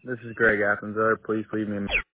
This is Greg Appenzler. Please leave me a